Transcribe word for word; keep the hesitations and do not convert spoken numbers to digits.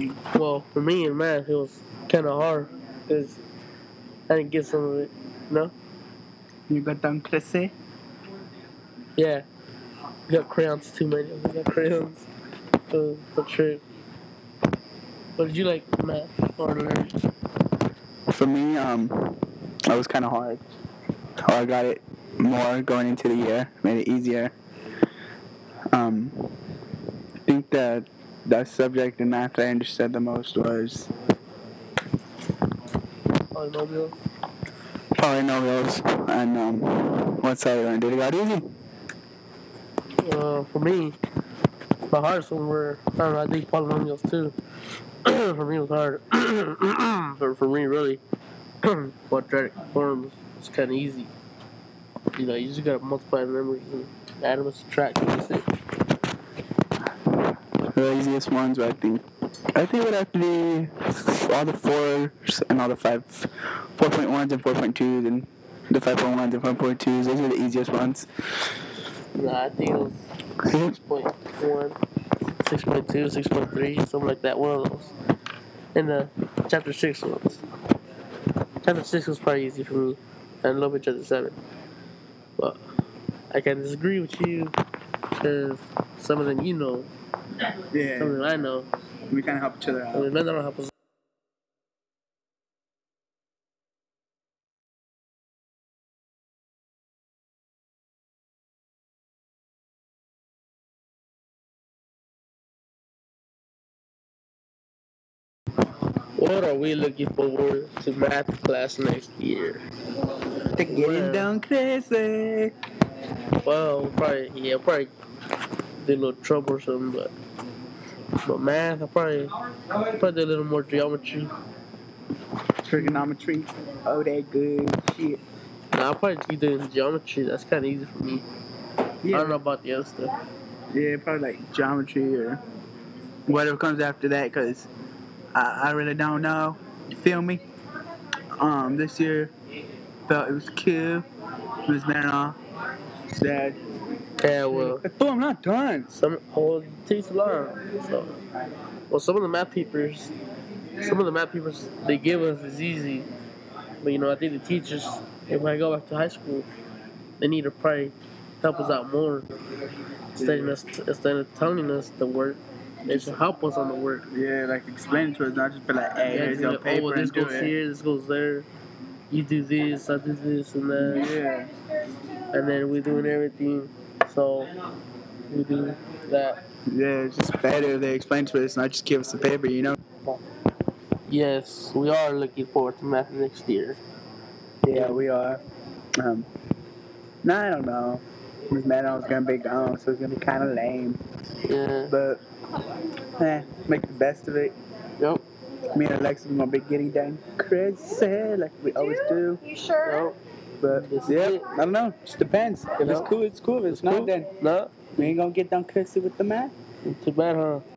Well, for me in math, it was kind of hard because I didn't get some of it. No? You got done crece? Yeah. We got crayons too many. We got crayons. Uh, for sure. What did you like math or learn? For me, um, it was kind of hard. Oh, I got it more going into the year, made it easier. Um, I think that that subject in math I understood the most was Polynomials. polynomials. And um, what's the other one? Did it got easy? Uh, for me, the hardest one were, I don't know, I think polynomials too. For me, it was hard. But for me, really, quadratic forms is kind of easy. You know, you just gotta multiply numbers and add them and subtract. That's it. The easiest ones, I think. I think it would have to be all the fours and all the five, four point ones and four point twos and the five point ones and five point twos. Those are the easiest ones. Nah, I think it was six point one, six point two, six point three, something like that. One of those. And the chapter six ones. Chapter six was probably easy for me, and a little bit chapter seven. But I can disagree with you because some of them you know, Yeah. some of them I know. We kind of help each other I out. mean, none of them help us. What are we looking forward to math class next year? To getting down crazy. Well, probably, yeah, probably did a little troublesome, but but math, I probably probably did a little more geometry. Trigonometry. Oh, that good shit. Nah, I probably keep doing geometry. That's kind of easy for me. Yeah. I don't know about the other stuff. Yeah, probably like geometry or whatever comes after that, because I, I really don't know. You feel me? Um, this year, felt it was cool. It was better off. Sad. Yeah, well, Oh, I'm not done. some well, it takes a lot. So, well, some of the math papers, some of the math papers they give us is easy, but you know, I think the teachers, if I go back to high school, they need to probably help us out more instead of us, instead of telling us the work. They should help us on the work. Yeah, like explain it to us, not just be like, hey, Yeah, here's be your like, paper oh, well, this and do goes it. here, this goes there. You do this, I do this, and that. Yeah. And then we're doing everything. So we do that. Yeah, it's just better if they explain to us, not just give us the paper, you know? Yes, we are looking forward to math next year. Yeah, we are. Um, no, I don't know. Miss Madden was gonna be gone, so it's gonna be kind of lame. Yeah. But, eh, make the best of it. Yep. Me and Alexa are gonna be getting done crazy like we always do. You sure? Yep. But This is yeah, it. I don't know. Just depends. If You it's know? cool, it's cool. If it's not, Cool. then No. we ain't gonna get done crazy with the math. Too bad, huh?